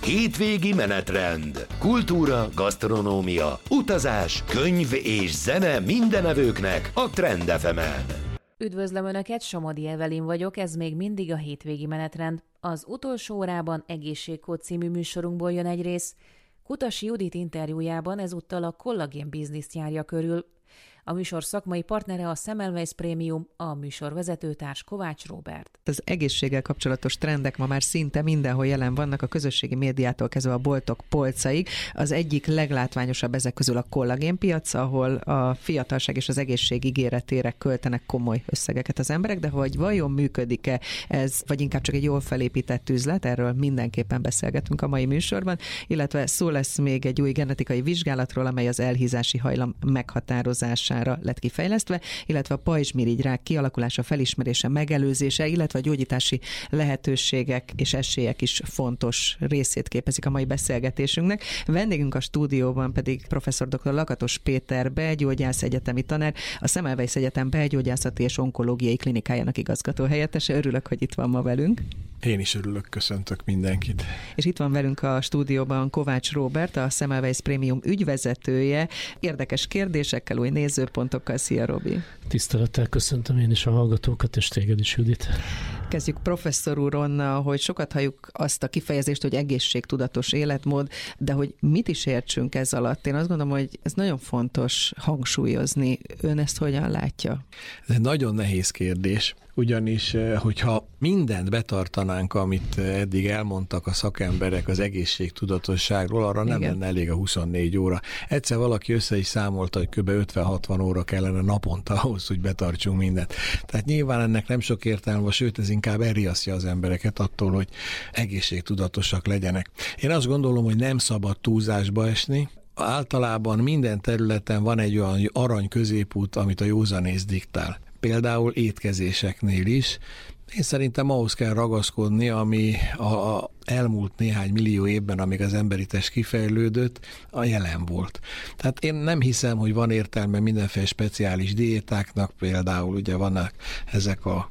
Hétvégi menetrend. Kultúra, gasztronómia, utazás, könyv és zene mindenevőknek a Trend FM-en. Üdvözlöm Önöket, Somodi Evelin vagyok, ez még mindig a hétvégi menetrend. Az utolsó órában Egészségkód című műsorunkból jön egy rész. Kutasi Judit interjújában ezúttal a kollagén bizniszt járja körül. A műsor szakmai partnere a Semmelweis Premium, a műsor vezetőtárs Kovács Róbert. Az egészséggel kapcsolatos trendek ma már szinte mindenhol jelen vannak, a közösségi médiától kezdve a boltok polcaig. Az egyik leglátványosabb ezek közül a kollagénpiac, ahol a fiatalság és az egészség ígéretére költenek komoly összegeket az emberek, de hogy vajon működik-e ez, vagy inkább csak egy jól felépített üzlet, erről mindenképpen beszélgetünk a mai műsorban, illetve szó lesz még egy új genetikai vizsgálatról, amely az elhízási hajlam meghatározására lett kifejlesztve, illetve a pajzsmirigyrák kialakulása, felismerése, megelőzése, illetve a gyógyítási lehetőségek és esélyek is fontos részét képezik a mai beszélgetésünknek. Vendégünk a stúdióban pedig professzor dr. Lakatos Péter belgyógyász, egyetemi tanár, a Semmelweis Egyetem belgyógyászati és onkológiai klinikájának igazgatóhelyettese. Örülök, hogy itt van ma velünk. Én is örülök, köszöntök mindenkit. És itt van velünk a stúdióban Kovács Róbert, a Semmelweis Premium ügyvezetője. Érdekes kérdésekkel, új nézőpontokkal. Szia, Robi! Tisztelettel köszöntöm én is a hallgatókat, és téged is, Judit. Kezdjük professzor úron, hogy sokat halljuk azt a kifejezést, hogy egészségtudatos életmód, de hogy mit is értsünk ez alatt? Én azt gondolom, hogy ez nagyon fontos hangsúlyozni. Ön ezt hogyan látja? Ez egy nagyon nehéz kérdés, ugyanis, hogyha mindent betartanánk, amit eddig elmondtak a szakemberek az egészségtudatosságról, arra nem lenne elég a 24 óra. Egyszer valaki össze is számolta, hogy kb. 50-60 óra kellene naponta ahhoz, hogy betartsunk mindent. Tehát nyilván ennek nem sok értelme, sőt ez inkább elriasztja az embereket attól, hogy egészségtudatosak legyenek. Én azt gondolom, hogy nem szabad túlzásba esni. Általában minden területen van egy olyan arany középút, amit a józanész diktál. Például étkezéseknél is. Én szerintem ahhoz kell ragaszkodni, ami a elmúlt néhány millió évben, amíg az emberi test kifejlődött, a jelen volt. Tehát én nem hiszem, hogy van értelme mindenféle speciális diétáknak, például ugye vannak ezek a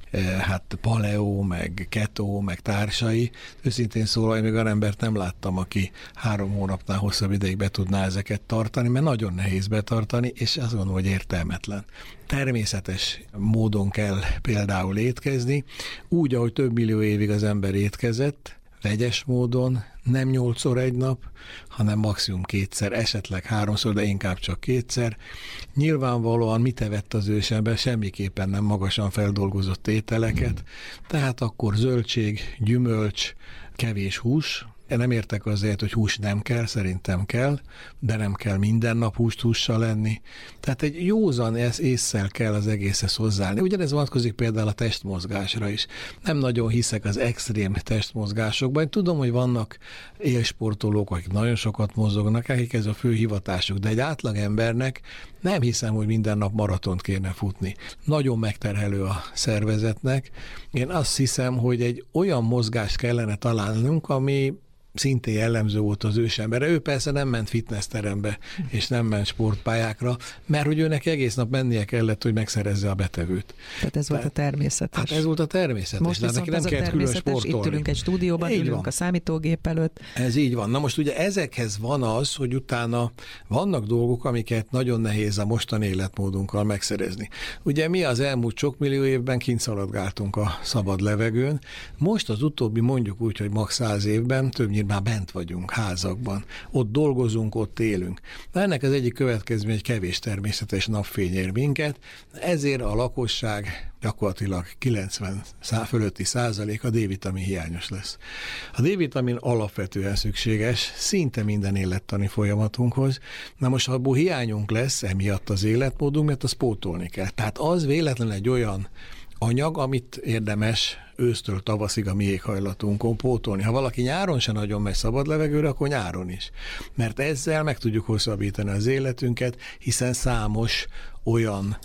paleo, meg keto, meg társai. Őszintén szólva, én még olyan embert nem láttam, aki 3 hónapnál hosszabb ideig be tudná ezeket tartani, mert nagyon nehéz betartani, és azt gondolom, hogy értelmetlen. Természetes módon kell például étkezni, úgy, ahogy több millió évig az ember étkezett, vegyes módon, nem 8-szor egy nap, hanem maximum 2-szer, esetleg 3-szor, de inkább csak 2-szer. Nyilvánvalóan mit evett az ősember? Semmiképpen nem magasan feldolgozott ételeket, tehát akkor zöldség, gyümölcs, kevés hús. Én nem értek azért, hogy hús nem kell, szerintem kell, de nem kell minden nap hússal lenni. Tehát egy józan ésszel kell az egészhez hozzáállni. Ugyanez vonatkozik például a testmozgásra is. Nem nagyon hiszek az extrém testmozgásokban. Én tudom, hogy vannak élsportolók, akik nagyon sokat mozognak, akik ez a fő hivatásuk, de egy átlagembernek nem hiszem, hogy minden nap maratont kéne futni. Nagyon megterhelő a szervezetnek. Én azt hiszem, hogy egy olyan mozgást kellene találnunk, ami szintén jellemző volt az ősemberre. Ő persze nem ment fitnessterembe, és nem ment sportpályákra, mert hogy őnek egész nap mennie kellett, hogy megszerezze a betevőt. Tehát ez volt a természetes. Hát ez volt a természetes. Most viszont neki nem kellett külön sportolni. Itt ülünk egy stúdióban, így ülünk van. A számítógép előtt. Ez így van. Na most ugye ezekhez van az, hogy utána vannak dolgok, amiket nagyon nehéz a mostani életmódunkkal megszerezni. Ugye mi az elmúlt sok millió évben kint szaladgáltunk a szabad levegőn. Most az utóbbi, mondjuk úgy, hogy max. 100 évben többnyire már bent vagyunk, házakban. Ott dolgozunk, ott élünk. De ennek az egyik következmény, hogy kevés természetes napfény ér minket, ezért a lakosság gyakorlatilag 90 fölötti százalék a D-vitamin hiányos lesz. A D-vitamin alapvetően szükséges szinte minden élettani folyamatunkhoz. Na most, ha abból hiányunk lesz emiatt az életmódunk, mert azt pótolni kell. Tehát az véletlenül egy olyan anyag, amit érdemes ősztől tavaszig a mi éghajlatunkon pótolni. Ha valaki nyáron se nagyon megy szabad levegőre, akkor nyáron is. Mert ezzel meg tudjuk hosszabbítani az életünket, hiszen számos olyan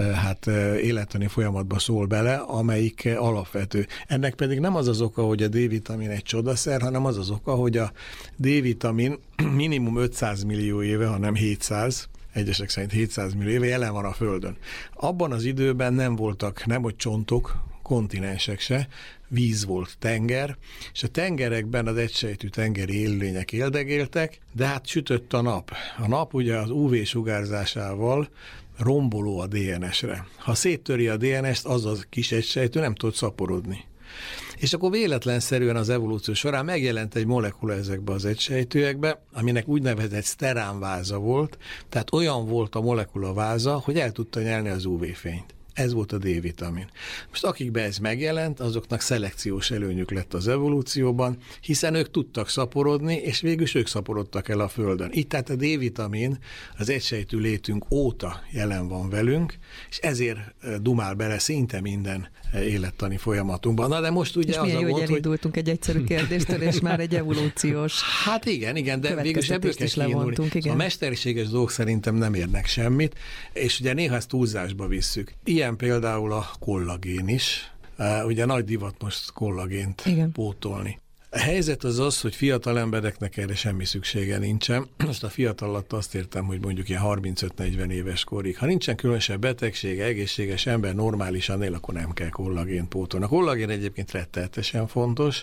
élettani folyamatba szól bele, amelyik alapvető. Ennek pedig nem az az oka, hogy a D-vitamin egy csodaszer, hanem az az oka, hogy a D-vitamin minimum 500 millió éve, hanem 700, egyesek szerint 700 millió éve jelen van a Földön. Abban az időben nem voltak nem hogy csontok, kontinensek se, víz volt, tenger, és a tengerekben az egysejtű tengeri élőlények éldegéltek, de hát sütött a nap. A nap ugye az UV-sugárzásával romboló a DNS-re. Ha széttöri a DNS-t, az a kis egysejtő nem tud szaporodni. És akkor véletlenszerűen az evolúció során megjelent egy molekula ezekbe az egysejtőekbe, aminek úgynevezett szteránváza volt, tehát olyan volt a molekula váza, hogy el tudta nyelni az UV-fényt. Ez volt a D-vitamin. Most akikben ez megjelent, azoknak szelekciós előnyük lett az evolúcióban, hiszen ők tudtak szaporodni, és végül ők szaporodtak el a Földön. Itt tehát a D-vitamin az egysejtű létünk óta jelen van velünk, és ezért dumál bele szinte minden élettani folyamatunkban. Na de most ugye és az a gond, hogy elindultunk egy egyszerű kérdéstől, és már egy evolúciós hát igen, de végül ebből kell kiindulni. A mesterséges dolgok szerintem nem érnek semmit, és ugye néha ezt túlzásba visszük. Ilyen például a kollagén is. Ugye nagy divat most kollagént pótolni. A helyzet az, hogy fiatal embereknek erre semmi szüksége nincsen. Most a fiatal alatt azt értem, hogy mondjuk ilyen 35-40 éves korig. Ha nincsen különösebb betegsége, egészséges ember normálisan él, akkor nem kell kollagént pótolni. A kollagén egyébként rettenetesen fontos,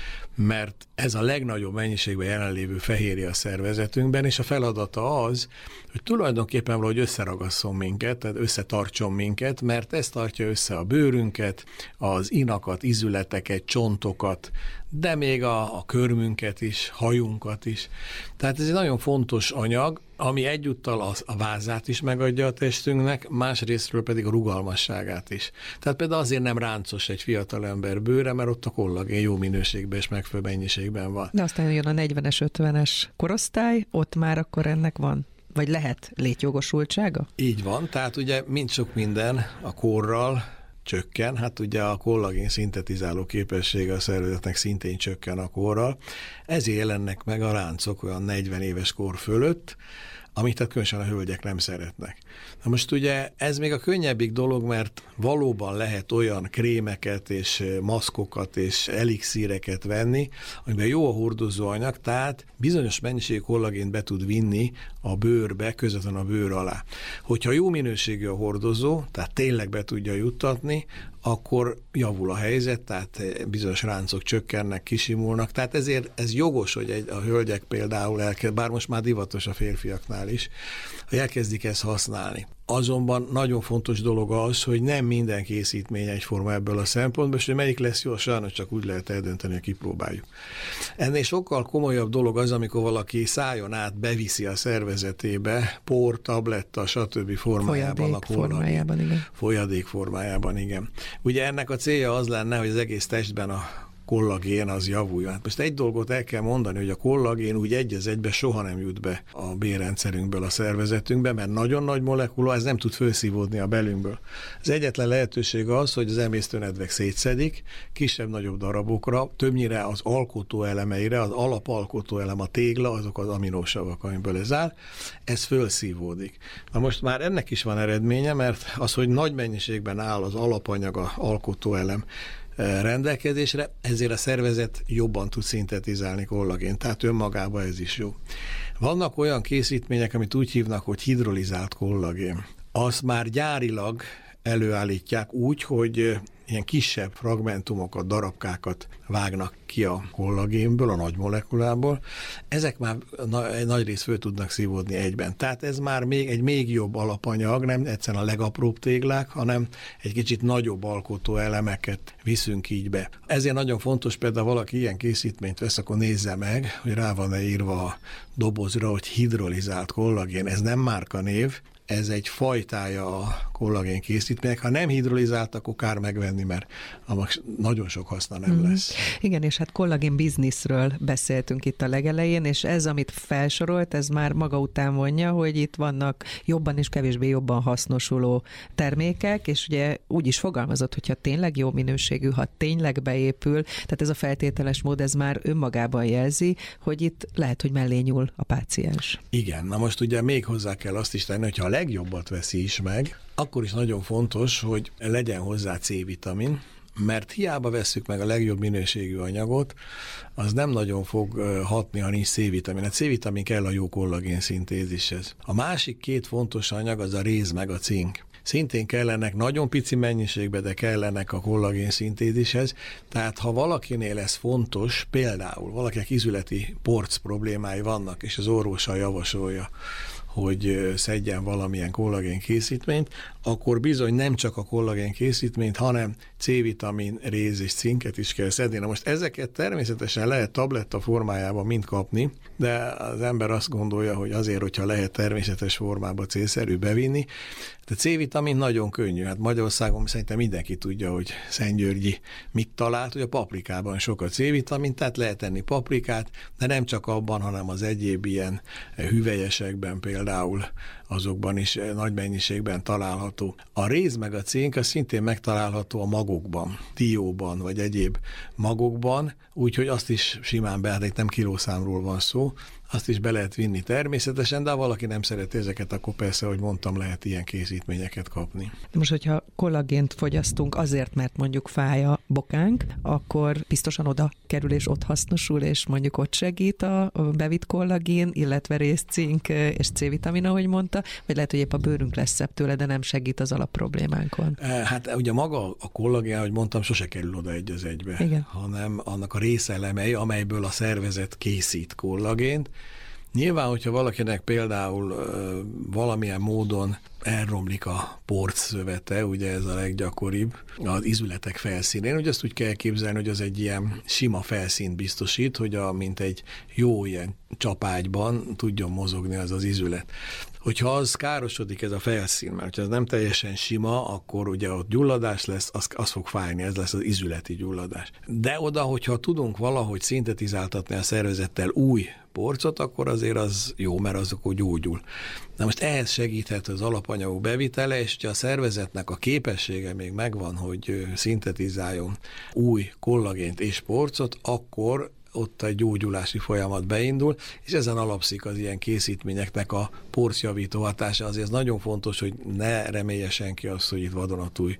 mert ez a legnagyobb mennyiségben jelenlévő fehérje a szervezetünkben, és a feladata az, hogy tulajdonképpen valahogy összeragasszon minket, tehát összetartson minket, mert ez tartja össze a bőrünket, az inakat, izületeket, csontokat, de még a körmünket is, hajunkat is. Tehát ez egy nagyon fontos anyag, ami egyúttal a vázát is megadja a testünknek, másrésztről pedig a rugalmasságát is. Tehát például azért nem ráncos egy fiatal ember bőre, mert ott a kollagén jó minőségben és megfelelő mennyiségben van. De aztán jön a 40-es, 50-es korosztály, ott már akkor ennek van, vagy lehet létjogosultsága? Így van, tehát ugye mind sok minden a korral csökken, hát ugye a kollagén szintetizáló képessége a szervezetnek szintén csökken a korral, ezért jelennek meg a ráncok olyan 40 éves kor fölött, amit tehát különösen a hölgyek nem szeretnek. Na most ugye ez még a könnyebbik dolog, mert valóban lehet olyan krémeket és maszkokat és elixíreket venni, amiben jó a hordozóanyag, tehát bizonyos mennyiségű kollagént be tud vinni a bőrbe, közvetlenül a bőr alá. Hogyha jó minőségű a hordozó, tehát tényleg be tudja juttatni, akkor javul a helyzet, tehát bizonyos ráncok csökkennek, kisimulnak. Tehát ezért ez jogos, hogy a hölgyek például bár most már divatos a férfiaknál is, hogy elkezdik ezt használni. Azonban nagyon fontos dolog az, hogy nem minden készítmény egyforma ebből a szempontból, és hogy melyik lesz jó, sajnos csak úgy lehet eldönteni, hogy kipróbáljuk. Ennél sokkal komolyabb dolog az, amikor valaki szájon át beviszi a szervezetébe por, tabletta, stb. Formájában a kollagén. Folyadék formájában, igen. Ugye ennek a célja az lenne, hogy az egész testben a kollagén az javuljon. Most egy dolgot el kell mondani, hogy a kollagén úgy egy az egybe soha nem jut be a bélrendszerünkből, a szervezetünkbe, mert nagyon nagy molekula, ez nem tud felszívódni a belünkből. Az egyetlen lehetőség az, hogy az emésztőnedvek szétszedik, kisebb-nagyobb darabokra, többnyire az alkotóelemeire, az alapalkotóelem, a tégla, azok az aminósavak, amiből ez áll, ez felszívódik. Na most már ennek is van eredménye, mert az, hogy nagy mennyiségben áll az alapanyag, az alkotóelem rendelkezésre, ezért a szervezet jobban tud szintetizálni kollagént, tehát önmagában ez is jó. Vannak olyan készítmények, amit úgy hívnak, hogy hidrolizált kollagén. Azt már gyárilag előállítják úgy, hogy ilyen kisebb fragmentumokat, darabkákat vágnak ki a kollagénből, a nagy molekulából. Ezek már nagy rész föl tudnak szívódni egyben. Tehát ez már még jobb alapanyag, nem egyszerűen a legapróbb téglák, hanem egy kicsit nagyobb alkotó elemeket viszünk így be. Ezért nagyon fontos, például valaki ilyen készítményt vesz, akkor nézze meg, hogy rá van-e írva a dobozra, hogy hidrolizált kollagén. Ez nem márkanév, ez egy fajtája a kollagén készítmények. Ha nem hidrolizált, akkor kár megvenni, mert annak nagyon sok haszna nem lesz. Igen, és hát kollagén bizniszről beszéltünk itt a legelején, és ez, amit felsorolt, ez már maga után vonja, hogy itt vannak jobban és kevésbé jobban hasznosuló termékek, és ugye úgy is fogalmazott, hogyha tényleg jó minőségű, ha tényleg beépül, tehát ez a feltételes mód, ez már önmagában jelzi, hogy itt lehet, hogy mellé nyúl a páciens. Igen, na most ugye még hozzá kell azt is tenni, hogyha a legjobbat veszi is meg, akkor is nagyon fontos, hogy legyen hozzá C-vitamin, mert hiába vesszük meg a legjobb minőségű anyagot, az nem nagyon fog hatni, ha nincs C-vitamin. A C-vitamin kell a jó kollagén szintézishez. A másik két fontos anyag az a réz meg a cink. szintén kellenek nagyon pici mennyiségben, de kellenek a kollagén szintézishez. Tehát ha valakinél ez fontos, például valakinek izületi porc problémái vannak, és az orvosa javasolja, hogy szedjen valamilyen kollagén készítményt, akkor bizony nem csak a kollagén készítményt, hanem C-vitamin, réz és cinket is kell szedni. Na most ezeket természetesen lehet tabletta formájában mind kapni, de az ember azt gondolja, hogy azért, hogyha lehet természetes formában célszerű bevinni. De C-vitamin nagyon könnyű. Hát Magyarországon szerintem mindenki tudja, hogy Szentgyörgyi mit talált, hogy a paprikában sok a C-vitamin, tehát lehet enni paprikát, de nem csak abban, hanem az egyéb ilyen hüvelyesekben például, azokban is nagy mennyiségben található. A réz meg a cink az szintén megtalálható a magokban, dióban vagy egyéb magokban, úgyhogy azt is simán beállít, nem kilószámról van szó, azt is be lehet vinni természetesen, de ha valaki nem szereti ezeket, akkor persze, ahogy mondtam, lehet ilyen készítményeket kapni. Most, hogyha kollagént fogyasztunk azért, mert mondjuk fáj a bokánk, akkor biztosan oda kerül és ott hasznosul, és mondjuk ott segít a bevitt kollagén, illetve rész, cink és C-vitamin, ahogy mondta, vagy lehet, hogy épp a bőrünk lesz szebb tőle, de nem segít az alapproblémánkon. Hát ugye maga a kollagén, ahogy mondtam, sose kerül oda egy az egybe, igen, hanem annak a részelemei, amelyből a szervezet készít kollagént. Nyilván, hogyha valakinek például valamilyen módon elromlik a porcszövete, ugye ez a leggyakoribb, az izületek felszínén, ugye azt úgy kell képzelni, hogy az egy ilyen sima felszínt biztosít, hogy mint egy jó ilyen csapágyban tudjon mozogni az izület. Hogyha az károsodik ez a felszín, mert ha ez nem teljesen sima, akkor ugye ott gyulladás lesz, az fog fájni, ez lesz az izületi gyulladás. De oda, hogyha tudunk valahogy szintetizáltatni a szervezettel új porcot, akkor azért az jó, mert az akkor gyógyul. Na most ehhez segíthet az alapanyagok bevitele, és hogyha a szervezetnek a képessége még megvan, hogy szintetizáljon új kollagént és porcot, akkor ott egy gyógyulási folyamat beindul, és ezen alapszik az ilyen készítményeknek a porcjavító hatása. Azért nagyon fontos, hogy ne remélje senki azt, hogy itt vadonatúj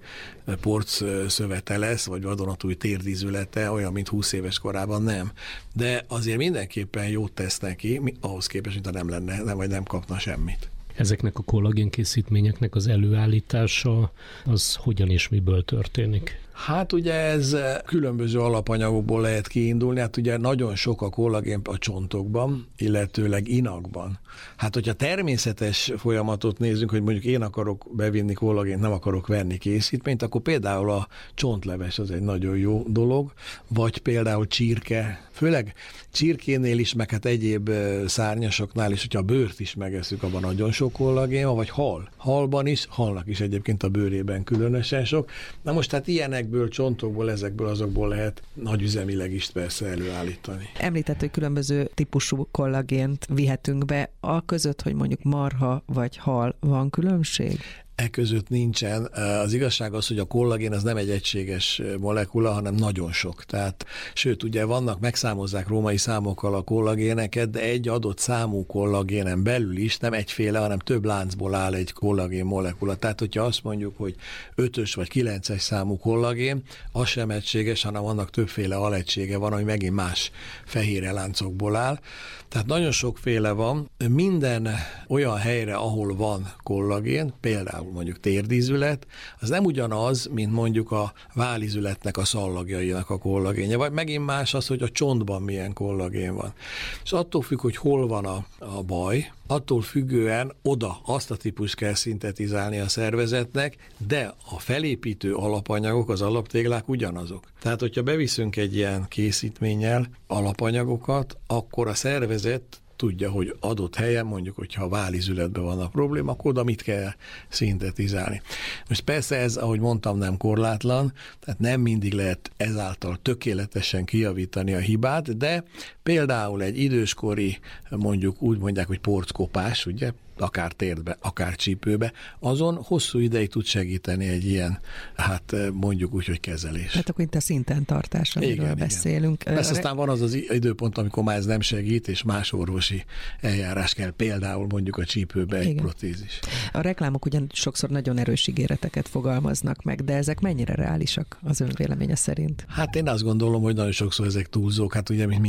porcszövete lesz, vagy vadonatúj térdizülete, olyan, mint 20 éves korában, nem. De azért mindenképpen jót tesz neki, ahhoz képest, mint ha nem lenne, vagy nem kapna semmit. Ezeknek a kollagénkészítményeknek az előállítása, az hogyan és miből történik? Hát ugye ez különböző alapanyagokból lehet kiindulni, hát ugye nagyon sok a kollagén a csontokban, illetőleg inakban. Hát hogyha természetes folyamatot nézzünk, hogy mondjuk én akarok bevinni kollagént, nem akarok venni készítményt, akkor például a csontleves az egy nagyon jó dolog, vagy például csirke, főleg csirkénél is, meg hát egyéb szárnyasoknál is, hogyha a bőrt is megesszük, abban nagyon sok kollagén van, vagy hal. Halban is, halnak is egyébként a bőrében különösen sok. Na most hát ilyenekből, csontokból, ezekből azokból lehet nagyüzemileg is persze előállítani. Említett, hogy különböző típusú kollagént vihetünk be, a között, hogy mondjuk marha vagy hal, van különbség? E között nincsen. Az igazság az, hogy a kollagén az nem egy egységes molekula, hanem nagyon sok. Tehát, sőt, ugye megszámozzák római számokkal a kollagéneket, de egy adott számú kollagénen belül is nem egyféle, hanem több láncból áll egy kollagén molekula. Tehát, hogyha azt mondjuk, hogy 5-ös vagy 9-es számú kollagén, az sem egységes, hanem annak többféle alegysége van, ami megint más fehérje láncokból áll. Tehát nagyon sokféle van. Minden olyan helyre, ahol van kollagén, például mondjuk térdizület, az nem ugyanaz, mint mondjuk a válizületnek a szallagjainak a kollagénje, vagy megint más az, hogy a csontban milyen kollagén van. És attól függ, hogy hol van a baj, attól függően oda azt a típust kell szintetizálni a szervezetnek, de a felépítő alapanyagok, az alaptéglák ugyanazok. Tehát, hogyha beviszünk egy ilyen készítménnyel alapanyagokat, akkor a szervezet tudja, hogy adott helyen, mondjuk, hogyha a válizületben van a probléma, akkor oda mit kell szintetizálni. Most persze ez, ahogy mondtam, nem korlátlan, tehát nem mindig lehet ezáltal tökéletesen kijavítani a hibát, de például egy időskori, mondjuk úgy mondják, hogy porckopás, ugye, akár térdbe, akár csípőbe, azon hosszú ideig tud segíteni egy ilyen, hát mondjuk úgy, hogy kezelés. Hát akkor itt a szinten tartás, amiről beszélünk. Persze aztán van az időpont, amikor már ez nem segít, és más orvosi eljárás kell, például mondjuk a csípőbe egy protézis. A reklámok ugyan sokszor nagyon erős ígéreteket fogalmaznak meg, de ezek mennyire reálisak az ön véleménye szerint? Hát én azt gondolom, hogy nagyon sokszor ezek túlzók, hát ugye mint minden reklám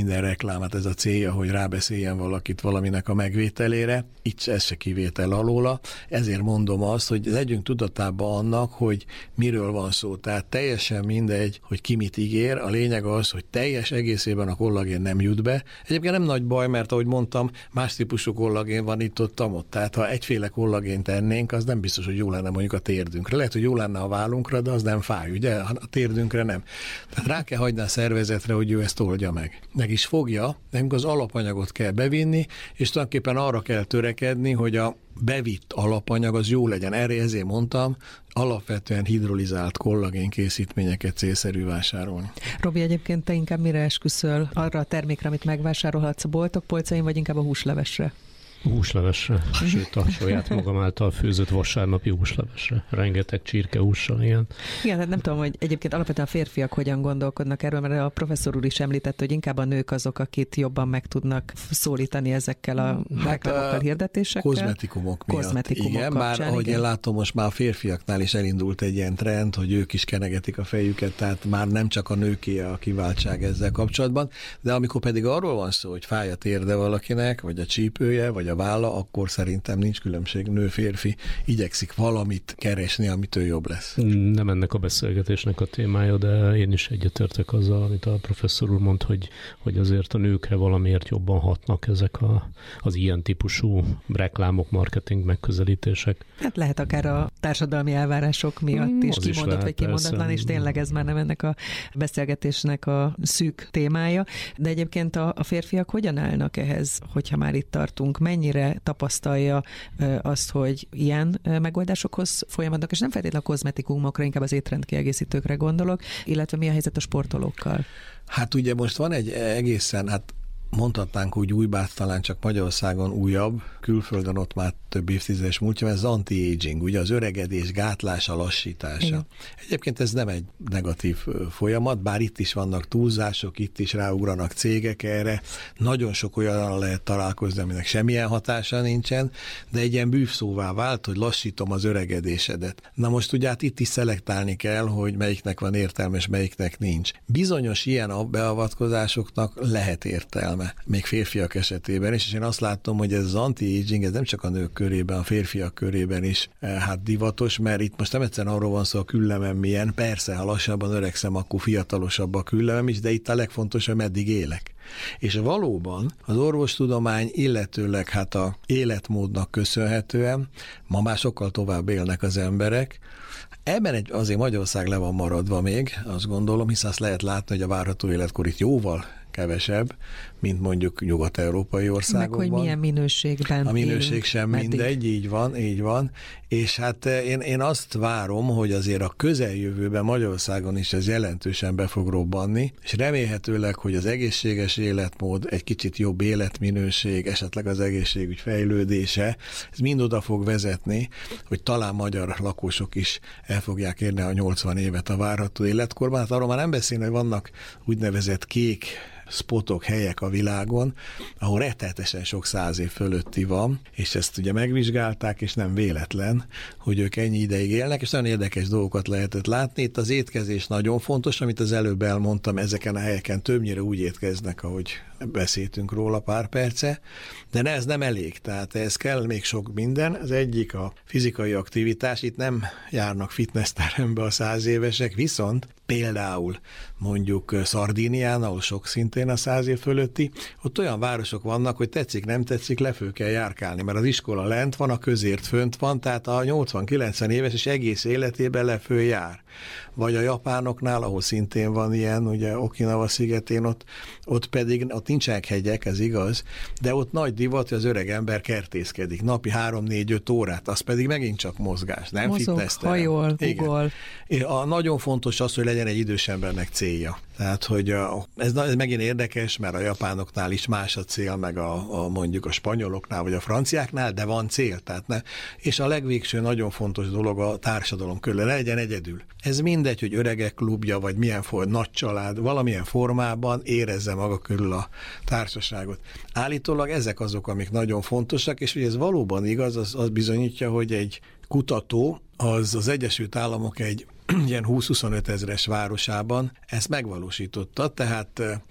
reklámát, ez a célja, hogy rábeszéljen valakit valaminek a megvételére, itt ez se kivétel alóla, ezért mondom azt, hogy legyünk tudatában annak, hogy miről van szó. Tehát teljesen mindegy, hogy ki mit ígér, a lényeg az, hogy teljes egészében a kollagén nem jut be. Egyébként nem nagy baj, mert ahogy mondtam, más típusú kollagén van itt-ott. Tehát ha egyféle kollagént tennénk, az nem biztos, hogy jó lenne mondjuk a térdünkre. Lehet, hogy jó lenne a vállunkra, de az nem fáj, ugye? A térdünkre nem. Tehát rá kell hagyni a szervezetre, hogy ő ezt oldja meg. Meg is fogja, nekünk az alapanyagot kell bevinni, és tulajdonképpen arra kell törekedni, hogy a bevitt alapanyag az jó legyen. Erre ezért mondtam, alapvetően hidrolizált kollagén készítményeket célszerű vásárolni. Robi, egyébként te inkább mire esküszöl? Arra a termékre, amit megvásárolhatsz a boltok polcain, vagy inkább a húslevesre? Húslevesre, sőt a saját magam által főzött vasárnapi húslevesre. Rengeteg csirkehússal, igen. Igen, hát nem tudom, hogy egyébként alapvetően a férfiak hogyan gondolkodnak erről, mert a professzor úr is említette, hogy inkább a nők azok, akit jobban meg tudnak szólítani ezekkel a reklámokkal, hirdetésekkel. Kozmetikumok miatt. Igen, bár ahogy én látom, most már a férfiaknál is elindult egy ilyen trend, hogy ők is kenegetik a fejüket, tehát már nem csak a nőké a kiváltság ezzel kapcsolatban, de amikor pedig arról van szó, hogy fáj a térde valakinek, vagy a csípője, vagy a válla, akkor szerintem nincs különbség, nő-férfi igyekszik valamit keresni, amitől jobb lesz. Nem ennek a beszélgetésnek a témája, de én is egyetértek azzal, amit a professzor úr mond, hogy azért a nőkre valamiért jobban hatnak ezek az ilyen típusú reklámok, marketing megközelítések. Hát lehet akár a társadalmi elvárások miatt is kimondott vagy kimondatlan, és tényleg ez már nem ennek a beszélgetésnek a szűk témája. De egyébként a férfiak hogyan állnak ehhez, hogyha már itt tartunk? Mennyire tapasztalja azt, hogy ilyen megoldásokhoz folyamadnak, és nem feltétlenül a kozmetikumokra, inkább az étrendkiegészítőkre gondolok, illetve mi a helyzet a sportolókkal? Hát ugye most van egy egészen, mondhatnánk úgy új, bár talán csak Magyarországon újabb, külföldön ott már több évtizedes múltja, ez az anti-aging, ugye az öregedés gátlása, lassítása. Igen. Egyébként ez nem egy negatív folyamat, bár itt is vannak túlzások, itt is ráugranak cégek erre, nagyon sok olyan lehet találkozni, aminek semmilyen hatása nincsen, de egy ilyen bűvszóvá vált, hogy lassítom az öregedésedet. Na most ugye itt is szelektálni kell, hogy melyiknek van értelme, és melyiknek nincs. Bizonyos ilyen beavatkozásoknak lehet értelme, még férfiak esetében is, és én azt látom, hogy ez az anti-aging, ez nem csak a nők körében, a férfiak körében is divatos, mert itt most nem egyszerűen arról van szó, a küllemem milyen, persze, ha lassabban öregszem, akkor fiatalosabb a küllemem is, de itt a legfontosabb, meddig élek. És valóban az orvostudomány, illetőleg a életmódnak köszönhetően ma már sokkal tovább élnek az emberek. Ebben azért Magyarország le van maradva még, azt gondolom, hisz azt lehet látni, hogy a várható életkor itt jóval kevesebb, mint mondjuk nyugat-európai országokban. Meg hogy milyen minőségben. A minőség sem mindegy, így van. És én azt várom, hogy azért a közeljövőben Magyarországon is ez jelentősen be fog robbanni, és remélhetőleg, hogy az egészséges életmód, egy kicsit jobb életminőség, esetleg az egészségügy fejlődése, ez mind oda fog vezetni, hogy talán magyar lakosok is el fogják érni a 80 évet a várható életkorban. Hát arról már nem beszélni, hogy vannak úgynevezett kék spotok, helyek a világon, ahol rettenetesen sok 100 év fölötti van, és ezt ugye megvizsgálták, és nem véletlen, hogy ők ennyi ideig élnek, és nagyon érdekes dolgokat lehetett látni. Itt az étkezés nagyon fontos, amit az előbb elmondtam, ezeken a helyeken többnyire úgy étkeznek, ahogy beszéltünk róla pár perce, de ez nem elég, tehát ez kell még sok minden. Az egyik a fizikai aktivitás, itt nem járnak fitnessterembe a 100 évesek, viszont például mondjuk Szardínián, ahol sok szintén a 100 év fölötti, ott olyan városok vannak, hogy tetszik, nem tetszik, lefő kell járkálni, mert az iskola lent van, a közért fönt van, tehát a 80-90 éves és egész életében lefő jár. Vagy a japánoknál, ahol szintén van ilyen, ugye Okinawa szigetén, ott pedig, ott nincsenek hegyek, ez igaz, de ott nagy divat, hogy az öreg ember kertészkedik, napi 3-4-5 órát, az pedig megint csak mozgás, nem fitnessterem. Hajol, ugol. Nagyon fontos az, hogy legyen egy idős embernek célja. Tehát, hogy ez megint érdekes, mert a japánoknál is más a cél, meg mondjuk a spanyoloknál, vagy a franciáknál, de van cél. Tehát és a legvégső nagyon fontos dolog a társadalom körül, legyen egyedül. Ez mindegy, hogy öregek klubja, vagy milyen nagy család, valamilyen formában érezze maga körül a társaságot. Állítólag ezek azok, amik nagyon fontosak, és hogy ez valóban igaz, az bizonyítja, hogy egy kutató az Egyesült Államok egy ilyen 20-25 ezeres városában ezt megvalósította, tehát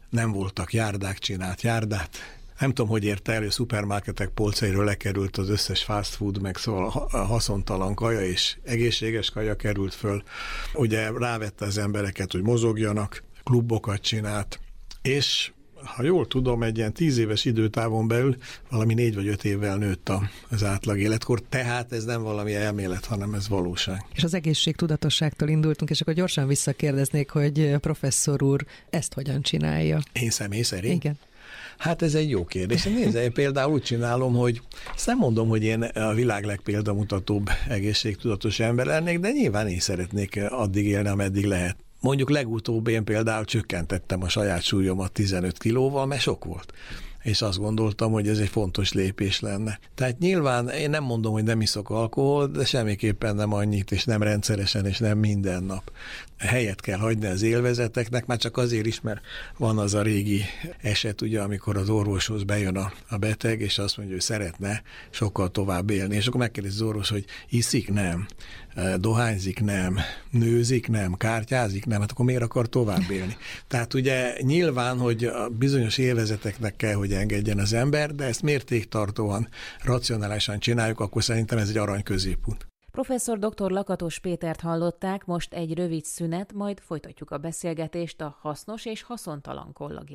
nem voltak járdák, csinált járdát. Nem tudom, hogy érte elő, szupermarketek polcairól lekerült az összes fast food, meg szóval haszontalan kaja és egészséges kaja került föl. Ugye rávette az embereket, hogy mozogjanak, klubokat csinált, és ha jól tudom, egy ilyen 10 éves időtávon belül valami 4 vagy 5 évvel nőtt az átlag életkor, tehát ez nem valami elmélet, hanem ez valóság. És az egészségtudatosságtól indultunk, és akkor gyorsan visszakérdeznék, hogy professzor úr ezt hogyan csinálja? Én személy szerint? Igen. Hát ez egy jó kérdés. Nézd, én például úgy csinálom, hogy ezt nem mondom, hogy én a világ legpéldamutatóbb egészségtudatos ember lennék, de nyilván én szeretnék addig élni, ameddig lehet. Mondjuk legutóbb én például csökkentettem a saját súlyomat 15 kilóval, mert sok volt. És azt gondoltam, hogy ez egy fontos lépés lenne. Tehát nyilván én nem mondom, hogy nem iszok alkoholt, de semmiképpen nem annyit, és nem rendszeresen, és nem minden nap. Helyet kell hagyni az élvezeteknek, már csak azért is, mert van az a régi eset, ugye, amikor az orvoshoz bejön a beteg, és azt mondja, hogy szeretne sokkal tovább élni. És akkor megkérdezi az orvos, hogy iszik? Nem. Dohányzik? Nem. Nőzik? Nem. Kártyázik? Nem. Hát akkor miért akar tovább élni? Tehát ugye nyilván, hogy a bizonyos élvezeteknek kell, hogy engedjen az ember, de ezt mértéktartóan, racionálisan csináljuk, akkor szerintem ez egy arany középút. Professzor dr. Lakatos Pétert hallották, most egy rövid szünet, majd folytatjuk a beszélgetést a hasznos és haszontalan kollagén